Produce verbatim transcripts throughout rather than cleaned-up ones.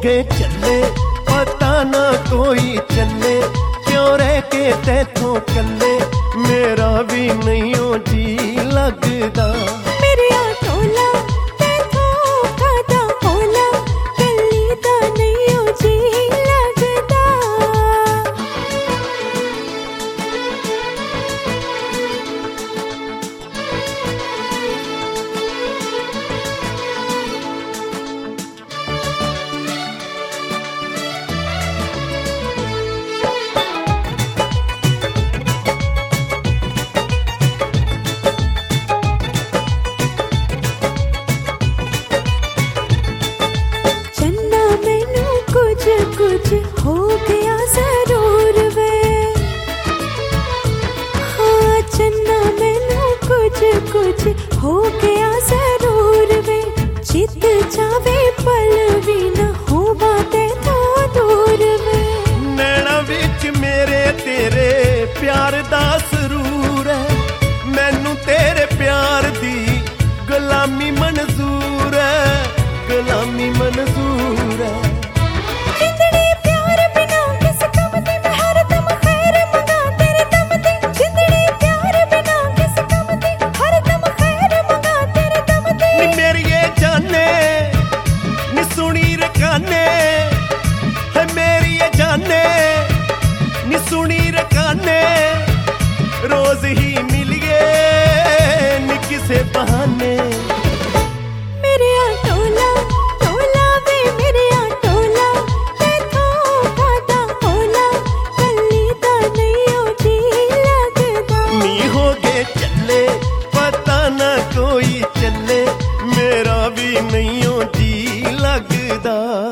गए चले पता ना कोई चले, क्यों रह के तैथों कले मेरा भी नहीं हो जी लगदा। मेरे टोला तैथों कादा होला, कली दा नहीं हो जी लगदा। कुछ हो गया जरूर वे, हाँ चन्ना मैनू कुछ कुछ हो गया जरूर वे। चित जावे पल भी न हो बाते तो दूर वे। नैना विच मेरे तेरे प्यार दा सरूर है, मैनू तेरे प्यार दी गुलामी मंजूर है, गुलामी मंजूर है। सुनी रकाने रोज ही मिलिए नी किसे बहाने। मेरे टोला टोला वे मेरे टोला तैथों कादा होला, कली दा नहीं हो जी लगदा। नी हो गए चले पता ना कोई चले मेरा भी नहीं हो जी लगदा।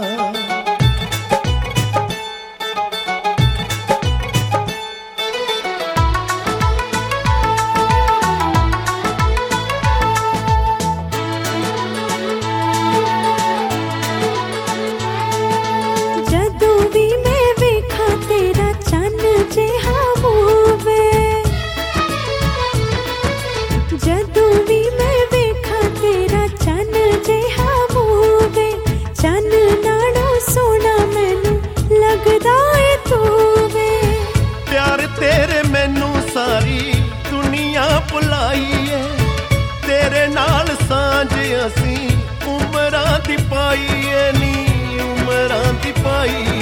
जदों भी मैं वेखा तेरा चन जिहा मूवे, चन नालों सोना मैनू लगदा है तू वे। प्यार तेरे मैनू सारी दुनिया भुलाई है, तेरे नाल सांझ असी उमरां दी पाई है नी उमरां दी पाई।